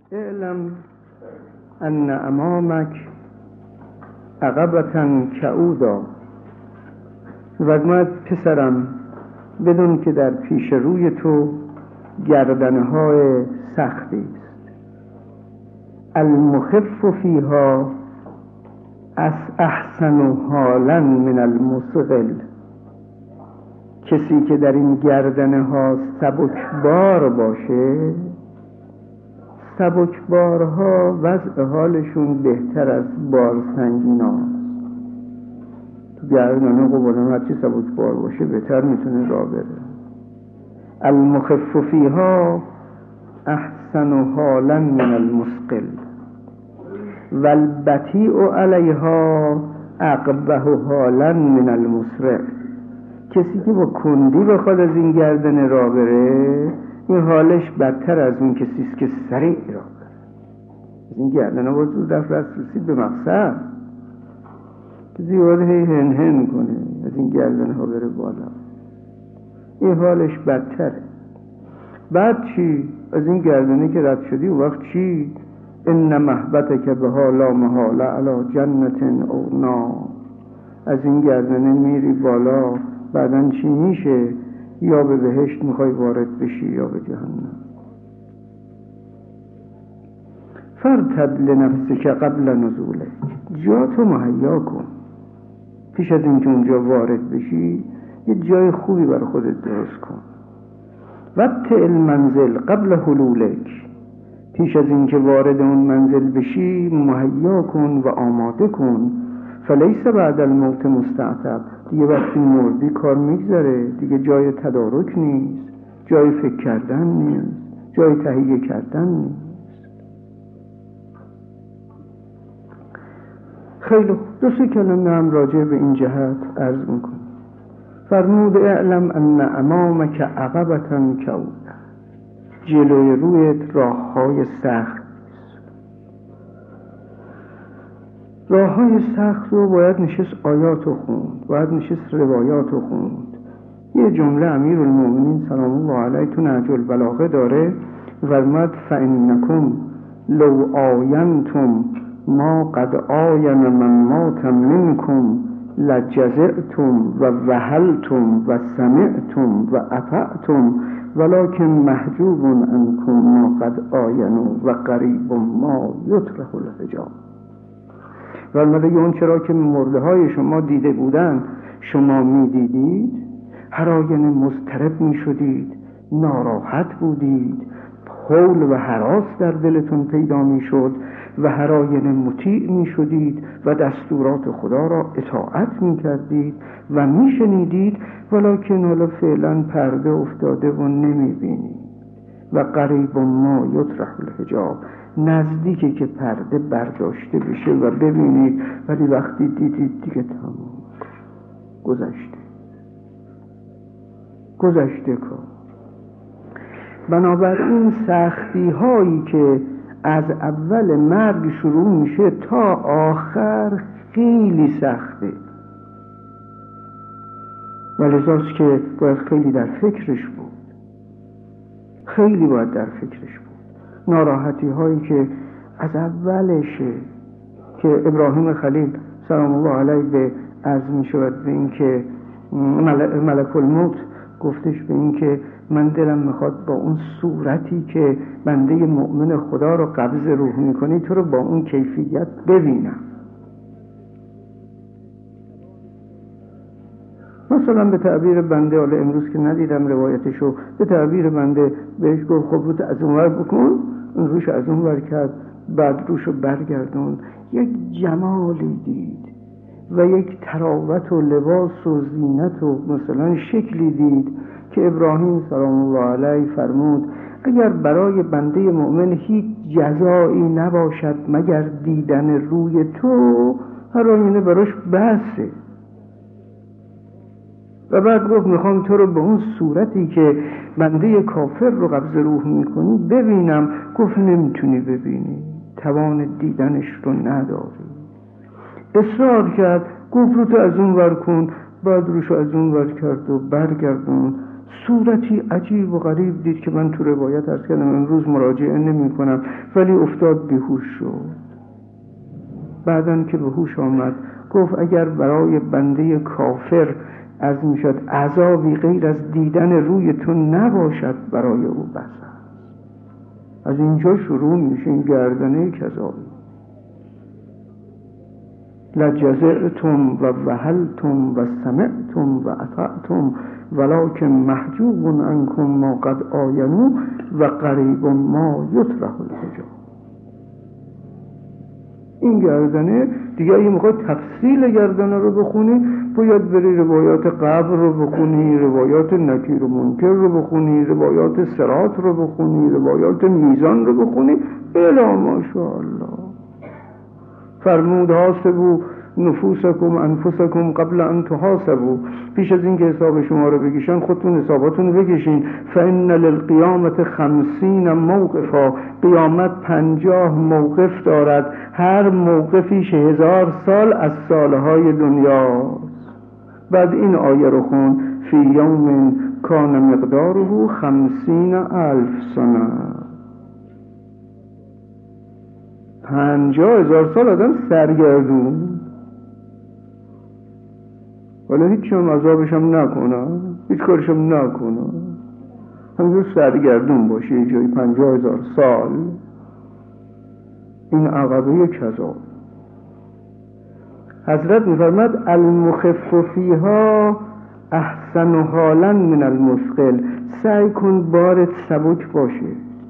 اعلم ان امامک عقبة کعودا. فرمود پسرم بدون که در پیش روی تو گردنهای سختی است. المخف فیها احسن حالا من المثقل. کسی که در این گردنها سبکبار باشه، سبکبارها وضع حالشون بهتر از بارسنگیناست. تو گردنها قبولم هرچی سبکبار باشه بهتر میتونه راه بره. المخف فیها احسن حالا من المثقل والبطیء علیها اقبح حالا من المسرع. کسی که با کندی بخواد از این گردن راه بره، این حالش بدتر از اون کسی است که سریع راه بره. از این گردن ها باید زود رسید به مقصد. کسی باید هن هن کنه از این گردن ها بره بالا، این حالش بدتره. بعد چی؟ از این گردنه که رد شدی اون وقت چی؟ ان محبتک بها لا محاله علی جنت او نار. از این گردنه میری بالا، بعدن چی میشه؟ یا به بهشت میخوای وارد بشی یا به جهنم. فرتب لنفسک قبل نزولک. جا تو مهیا کن پیش از اینکه اونجا وارد بشی، یه جای خوبی برای خودت درست کن. وابتع المنزل قبل حلولک. پیش از اینکه وارد اون منزل بشی مهیا کن و آماده کن. فلیس بعد الموت مستعتب. دیگه وقتی مردی کار میگذره، دیگه جای تدارک نیست، جای فکر کردن نیست، جای تهیه کردن نیست. خیلی خوب، دو سه کلمه هم راجع به این جهت عرض میکنم. فرمود اعلم ان امامک عقبة کعودا. جلوی رویت راههای سخت. راههای سخت رو باید نشست آیات رو خوند، باید نشست روایات رو خوند. یه جمله امیرالمومنین سلام الله علیه تو نهج البلاغه داره، فرمود فانکم لو آینتم ما قد آین من مات منکم لجزعتم و وهلتم و سمعتم و اطعتم ولکن محجوب عنکم ما قد آینوا و قریب ما یطرح الحجاب. فرموده اون چرا که مرده های شما دیده بودن شما می دیدید، هر آینه مضطرب می شدید، ناراحت بودید، حول و هراس در دلتون پیدا می شد و هر آینه مطیع می شدید و دستورات خدا را اطاعت می کردید و می شنیدید، ولکن حالا فعلا پرده افتاده و نمی بینید. و قریب ما یطرح الحجاب. نزدیکه که پرده برداشته بشه و ببینید، ولی وقتی دیدید دیگه تمام گذشته کار. بنابراین سختی هایی که از اول مرگ شروع میشه تا آخر خیلی سخته، ولذاست که باید خیلی در فکرش بود، خیلی باید در فکرش بود. ناراحتی هایی که از اولشه که ابراهیم خلیل سلام الله علیه به عرض می شود به این که ملک الموت گفتش به این که من دلم میخواد با اون صورتی که بنده مؤمن خدا رو قبض روح میکنی تو رو با اون کیفیت ببینم. مثلا به تعبیر بنده، حالا امروز که ندیدم روایتشو، به تعبیر بنده بهش گفت خب روت از اون ور بکن، اون روش از اون ور کرد، بعد روشو برگردون. یک جمالی دید و یک تراوت و لباس و زینت و مثلا شکلی دید که ابراهیم سلام الله علیه فرمود اگر برای بنده مؤمن هیچ جزایی نباشد مگر دیدن روی تو، هر آینه براش بسه. و بعد گفت میخوام تو رو به اون صورتی که بنده کافر رو قبض روح میکنی ببینم. گفت نمیتونی ببینی، توان دیدنش رو نداری. اصرار کرد، گفت رو تو از اون ور کن، بعد روشو از اون ور کرد و برگردون. صورتی عجیب و غریب دید که من تو روایت عرض کردم امروز مراجعه نمی کنم، ولی افتاد بیهوش شد. بعدن که به هوش آمد گفت اگر برای بنده کافر عرض می شد عذابی غیر از دیدن روی تو نباشد برای او بس است. از اینجا شروع میشه این گردنه کذابی. لجزعتم و وهلتم و سمعتم و اطعتم ولکن محجوب عنکم ما قد آینو و قریب ما یطرح الحجاب. این گردنه دیگه اگه میخواد تفصیل گردنه رو بخونی باید بری روایات قبر رو بخونی، روایات نکیر و منکر رو بخونی، روایات صراط رو بخونی، روایات میزان رو بخونی. الا ماشاءالله فرمود حاسبوا نفوسکم انفسکم قبل ان تحاسبوا. پیش از این که حساب شما رو بکشن خودتون حساباتون رو بکشین. فإن للقیامت 50 موقفا. قیامت 50 موقف دارد، هر موقفیش 1000 سال از سالهای دنیاست. بعد این آیه رو خون فی یوم کان مقداره 50,000 سنه. 50,000 سال آدم سرگردون، ولی هیچ هم عذابش هم نکنه، هیچ کارش هم نکنه، همینجور سرگردون باشه یه جایی 50,000 سال. این عقبه کذاب. حضرت می‌فرماد المخف فیها احسن حالا من المثقل. سعی کن بارت سبک باشه،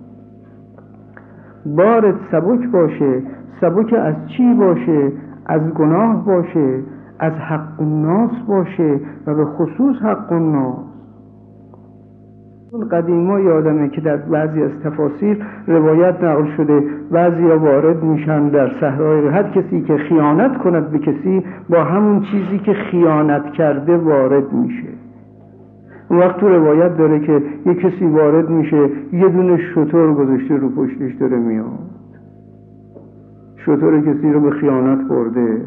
بارت سبک باشه. سبک از چی باشه؟ از گناه باشه، از حق الناس باشه و به خصوص حق الناس. اون قدیما یادمه که در بعضی از تفاسیر روایت نقل شده بعضیا وارد میشن در صحرای، هر کسی که خیانت کند به کسی با همون چیزی که خیانت کرده وارد میشه. اون وقت تو روایت داره که یک کسی وارد میشه یه دونه شتر گذاشته رو پشتش داره میاد. شتر کسی رو به خیانت برده.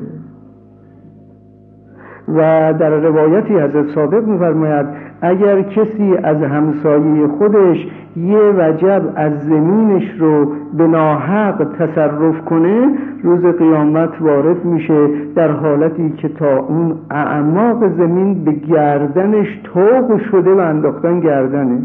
و در روایتی حضرت صادق می‌فرماید اگر کسی از همسایه خودش یه وجب از زمینش رو به ناحق تصرف کنه روز قیامت وارد میشه در حالتی که تا اون اعماق زمین به گردنش طوق شده و انداختن گردنش.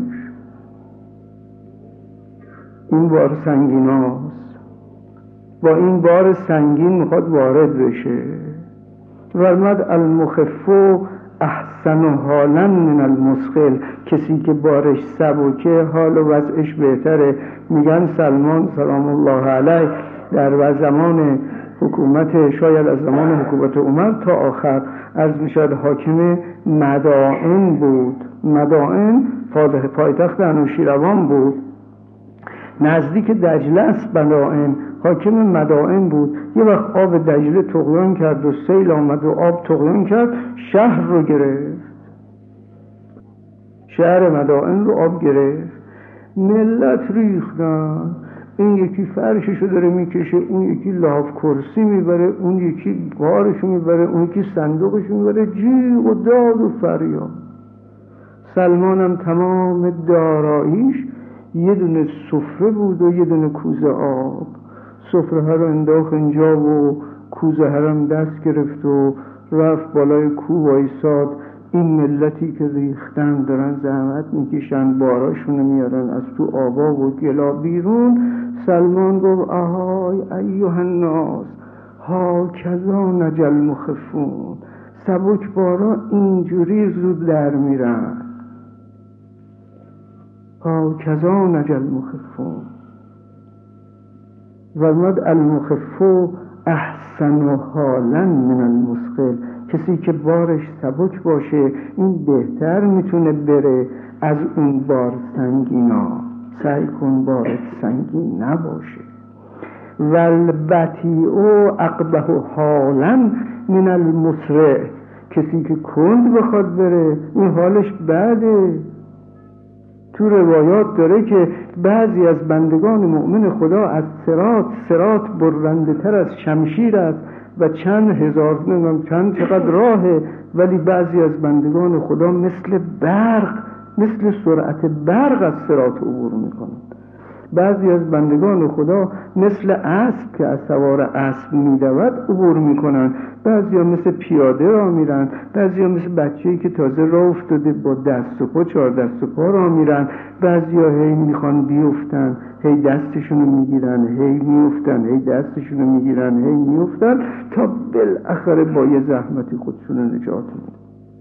این بار سنگین هاست، با این بار سنگین میخواد وارد بشه. فرمود المخف احسن حالا من المثقل. کسی که بارش سبکه حال و وضعش بهتره. میگن سلمان سلام الله علیه در زمان حکومت، شاید از زمان حکومت عمر تا آخر، عرض میشد حاکم مدائن بود. مدائن پایتخت انوشیروان بود، نزدیک دجله است. مدائن حاکم مدائن بود. یه وقت آب دجله طغیان کرد و سیل آمد و آب طغیان کرد، شهر رو گرفت، شهر مدائن رو آب گرفت. ملت ریختن، این یکی فرششو داره میکشه، اون یکی لاف کرسی میبره، اون یکی بارشو میبره، اون یکی صندوقشو میبره، جیغ و داد و فریاد. سلمانم تمام داراییش یه دونه سفره بود و یه دونه کوزه آب. سفره ها رو انداخت اینجا و کوزه ها رو دست گرفت و رفت بالای کوه وایساد. این ملتی که ریختن دارن زحمت میکشن، باراشونو میارن از تو آبا و گلا بیرون. سلمان گفت آهای ایها الناس هاکذا نجی المخفون. سبک بارا اینجوری زود در میرن. هاکذا نجی المخفون. فرمود المخف احسن حالا من المثقل. کسی که بارش سبک باشه این بهتر میتونه بره از اون بار سنگینا. سعی کن بارت سنگین نباشه. والبطیء اقبح حالا من المسرع. کسی که کند بخواد بره این حالش بده. تو روایات داره که بعضی از بندگان مؤمن خدا از صراط برنده تر از شمشیر است و چند هزار چقدر راهه، ولی بعضی از بندگان خدا مثل برق مثل سرعت برق از صراط عبور میکنن. بعضی از بندگان خدا مثل اسب که از سوار اسب میدود عبور میکنن، بعضی ها مثل پیاده راه میرن، بعضی ها مثل بچه‌ای که تازه راه افتاده با دست و پا 4 دست و پا راه میرن، بعضی ها هی میخوان بیفتن هی دستشونو میگیرن، هی میفتن هی دستشونو میگیرن، هی میفتن تا بالاخره با یه زحمتی خودشونو نجات میدن.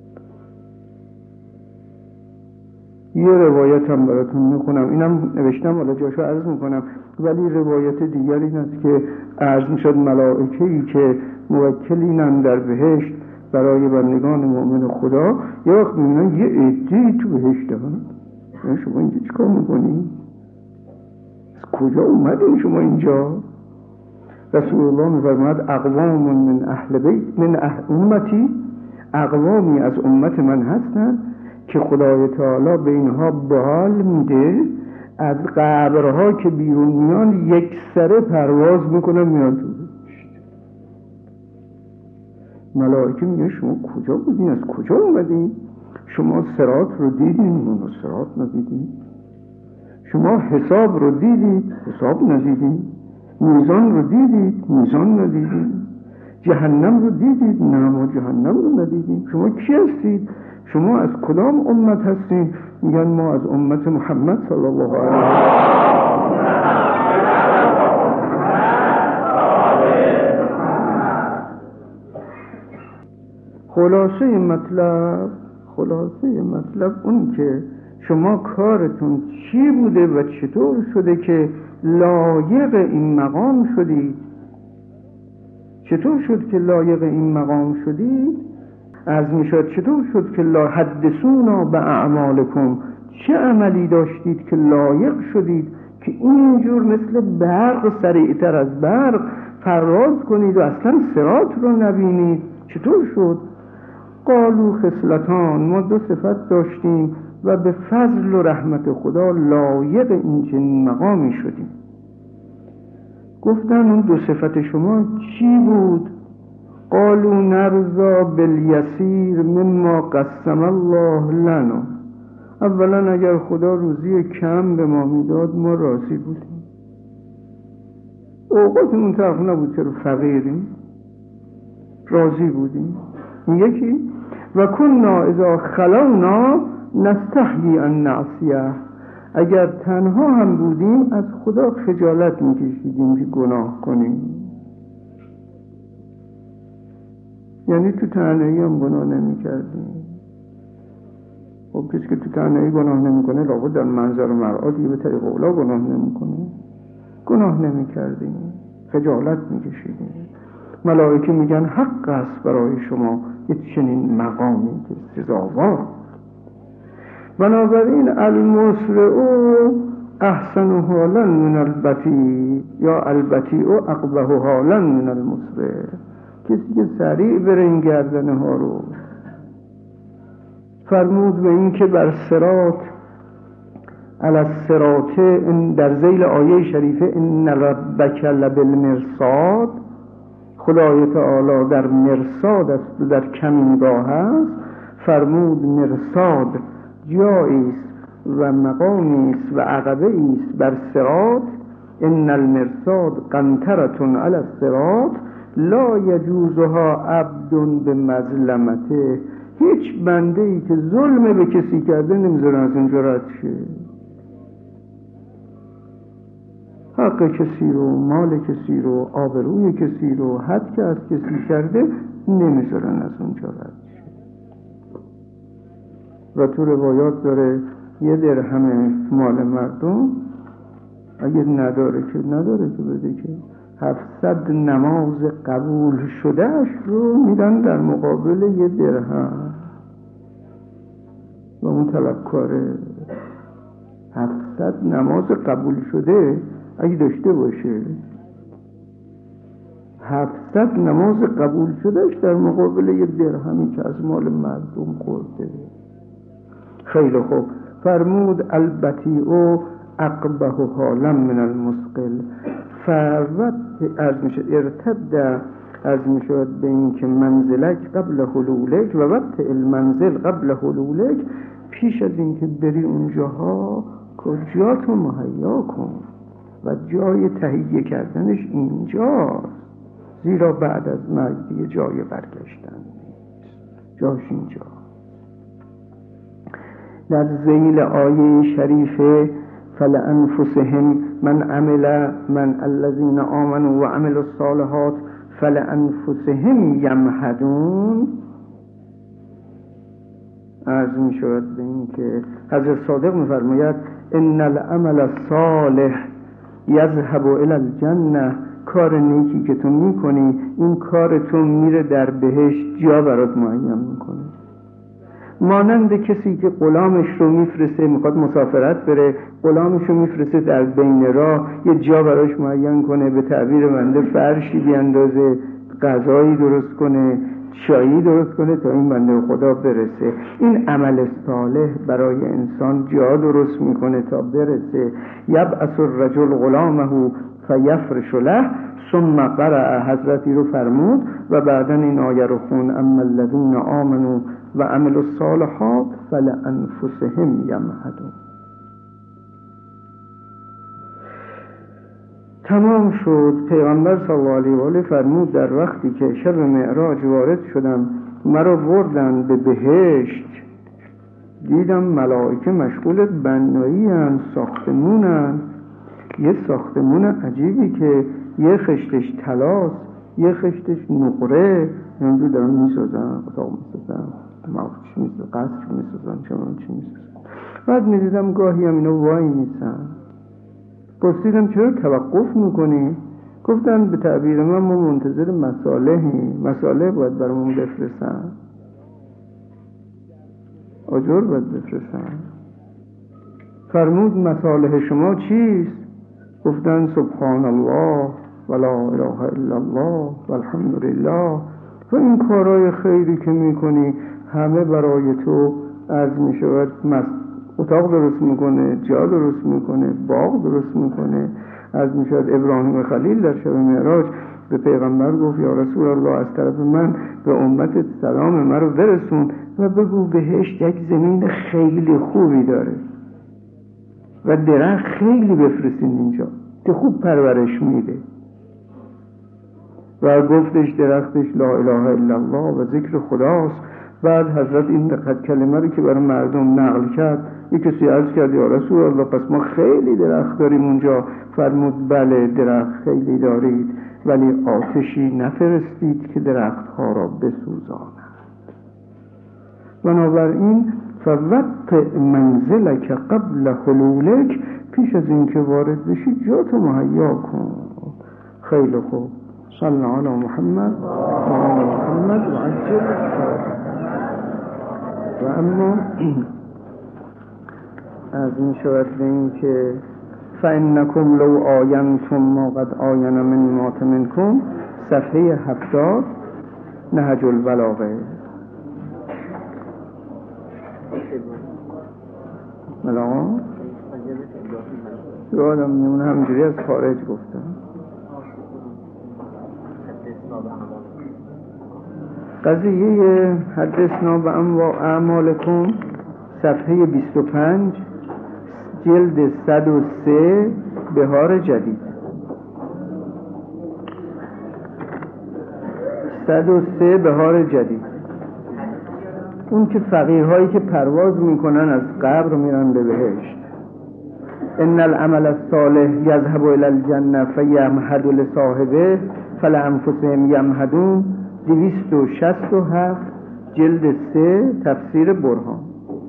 یه روایت هم براتون میخونم، اینم نوشتم حالا جاشو عرض میکنم، ولی روایت دیگر این است که عرض میشد ملائکه‌ای که موکلینن در بهشت برای بندگان مؤمن خدا یه وقت میبینن یه عده‌ای تو بهشت هست. شما اینجا چیکار میکنی؟ از کجا اومدین شما اینجا؟ رسول الله میفرماید اقوام من اهل بیت من امتی، اقوامی از امت من هستن که خدای تعالی به اینها بال میده، از قبرها که بیرون میان یک سره پرواز میکنن میان تو بهشت. ملائکه میگه شما کجا بودین؟ از کجا اومدین؟ شما صراط رو دیدین؟ اونو صراط ندیدین. شما حساب رو دیدید؟ حساب ندیدین. میزان رو دیدید؟ میزان ندیدین. جهنم رو دیدید؟ نه ما جهنم رو ندیدیم. شما کی هستید؟ شما از کدام امت هستید؟ میگن ما از امت محمد صلی الله علیه و خلاصه مطلب اون که شما کارتون چی بوده و چطور شده که لایق این مقام شدید؟ چطور شد که لایق این مقام شدید؟ عرض می شد چطور شد که لا حدثونا به اعمالکم، چه عملی داشتید که لایق شدید که اینجور مثل برق، سریعتر از برق پرواز کنید و اصلا صراط رو نبینید؟ چطور شد؟ قالوا خصلتان، ما 2 صفت داشتیم و به فضل و رحمت خدا لایق این چنین مقامی شدیم. گفتن اون 2 صفت شما چی بود؟ قالوا نرضا بالیسیر مما قسم الله لنا، اولا اگر خدا روزی کم به ما میداد ما راضی بودیم، اوقاتمون طرف نبود چرا فقیریم، راضی بودیم. یکی و کنا اذا خلونا نستحیی ان نعصیه، اگر تنها هم بودیم از خدا خجالت میکشیدیم که گناه کنیم. یعنی تو تنهایی هم گناه نمی کردیم. خب کسی که تو تنهایی گناه نمی کنه لابد در منظر و مرآتی به طریق اولا گناه نمی کنه. گناه نمی کردیم، خجالت می کشیدیم. ملائکه میگن حق است برای شما یه چنین مقامی که سزاوار. بنابراین المسرع احسن حالا من البطیء یا البطیء اقبح حالا من المسرع، کسی که سریع بره این گردنه ها رو. فرمود به این که بر صراط علی الصراط در ذیل آیه شریفه ان ربک لبالمرصاد، خدای تعالی در مرصاد است و در کمینگاه است. فرمود مرصاد جایی است و مقامی است و عقبه است بر صراط. ان المرصاد قنطرة علی الصراط لا یجوزها عبد بمظلمته، هیچ بنده ای که ظلم به کسی کرده نمیذاره از اینجا رد شه. حق کسی رو، مال کسی رو، آبروی کسی رو، حد که از کسی کرده نمیذارن از اونجا رد شه. و تو روایات داره 1 درهم مال مردم اگه نداره که بده که 700 نماز قبول شدهش رو میدن در مقابل 1 درهم. و اون طلبکاره 700 نماز قبول شده اگه داشته باشه، 700 نماز قبول شدهش در مقابل 1 درهمی که از مال مردم خورده. خیلی خوب. فرمود البطیء اقبح حالا من المثقل، فروت ارتد از میشد به این که منزلک قبل حلولک و وقت المنزل قبل حلولک، پیش از اینکه بری اونجاها کجاتو مهیا کن و جای تهیه کردنش اینجاست، زیرا بعد از مرگ دیگه جای برگشتن نیست، جاش اینجا. در ذیل آیه شریفه فلأنفسهم من الذین آمنوا و عملوا الصالحات فلأنفسهم یمهدون عرض می شود به این که حضرت صادق می فرماید ان العمل الصالح یذهب الی الجنه، کار نیکی که تو می کنی این کار تو میره در بهشت، جا برات معین میکنه. مانند کسی که غلامش رو میفرسته، میخواد مسافرت بره، غلامش رو میفرسته در بین راه یه جا براش معین کنه، به تعبیر بنده فرشی بیاندازه، غذایی درست کنه، چایی درست کنه تا این بنده خدا برسه. این عمل صالح برای انسان جا درست میکنه تا برسه. یبعث الرجل غلامه فیفرش له ثم قرأ، حضرتی رو فرمود و بعدا این آیه رو خون اما الذین آمنوا و عملوا الصالحات فلأنفسهم یمهدون. تمام شد. پیغمبر صلی الله علیه و آله فرمود در وقتی که شب معراج وارد شدم، مرا بردن به بهشت، دیدم ملائکه مشغول بنایی ان، ساختمونن، یه ساختمون عجیبی که یه خشتش طلاست، یه خشتش نقره، اینجور دارن میسازن، اتاق میسازن، چی میسازن، قصر میسازن، چی میسازن. بعد میدیدم گاهی هم اینو وای میسن. پرسیدم چرا توقف میکنی؟ گفتن به تعبیر من ما منتظر مصالح باید برامون بفرستن، آجر باید بفرستن. فرمود مصالح شما چیست؟ گفتن سبحان الله و لا اله الا الله و الحمد لله. و این کارهای خیری که میکنی همه برای تو عرض میشود، اتاق درست میکنه، جا درست میکنه، باغ درست میکنه. عرض میشود ابراهیم خلیل در شب معراج به پیغمبر گفت یا رسول الله از طرف من به امت سلام من رو برسون و بگو بهشت یک زمین خیلی خوبی داره و درخت خیلی بفرستین اینجا که خوب پرورش میده. و گفتش درختش لا اله الا الله و ذکر خداست. بعد حضرت این کلمه رو که برای مردم نقل کرد، یک کسی عرض کرد یا رسول الله پس ما خیلی درخت داریم اونجا. فرمود بله درخت خیلی دارید، ولی آتشی نفرستید که درختها را بسوزاند. بنابراین فوقت منزلک قبل حلولک، پیش از اینکه وارد بشی جاتو مهیا کن. خیلی خوب. صلی علی محمد و آل محمد و عجل. و اما از این شود به این که فإنکم لو آینتم ما قد آین من مات منکم، صفحه 70 نهج البلاغه. بلاغه یادم میمونه همجوری از خارج گفتم. قضیه حدثنا به اعمالکم صفحه 25 جلد 103 بهار جدید. 103 بهار جدید. اون که فقیرهایی که پرواز میکنن از قبر میرن به بهشت. ان العمل الصالح یذهب الی الجنه فیمهد لصاحبه فلانفسهم یمهدون. 267 جلد 3 تفسیر برهان.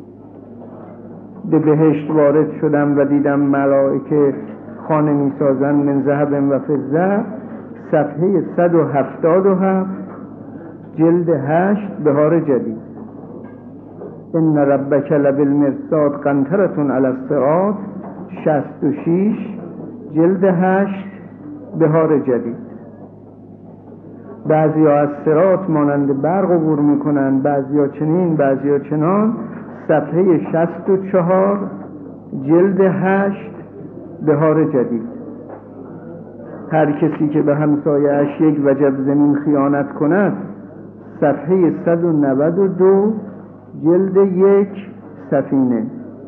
به بهشت وارد شدم و دیدم ملائکه خانه می سازن من ذهب و فضه، صفحه 177 جلد 8 بهار جدید. ان ربک لبالمرصاد قنطرة علی الصراط، 66 جلد 8 بهار جدید. بعضی ها از صراط مانند برق عبور میکنن، بعضی ها چنین، بعضی ها چنان. صفحه 64 جلد 8 بهار جدید. هر کسی که به همسایه‌اش یک وجب زمین خیانت کند، صفحه 192 جلد 1 سفینه.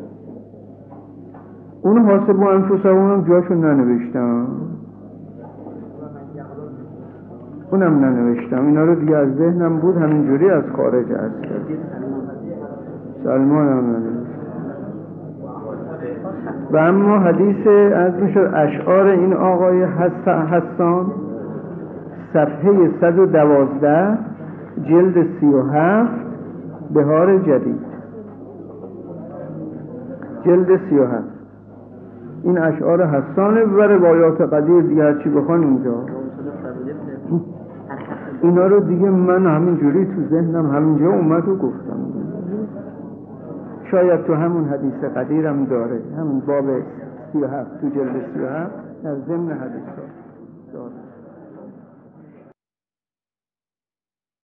اونو حاسب و انفسهم جاشون ننوشتم، اونم ننوشتم، اینا رو دیگه از ذهنم بود، همینجوری از خارج هست. سلمان هم ننوشتم. و اما حدیث از میشد اشعار این آقای حسان صفحه 112 جلد 37 بهار جدید، جلد 37. این اشعار حسانه و روایات قدیر دیگه هرچی بخوان اونجا. اینا رو دیگه من همینجوری تو ذهنم همینجا اومد و گفتم. شاید تو همون حدیث قدیرم داره، همون باب 37 تو جلد 37 در ضمن حدیث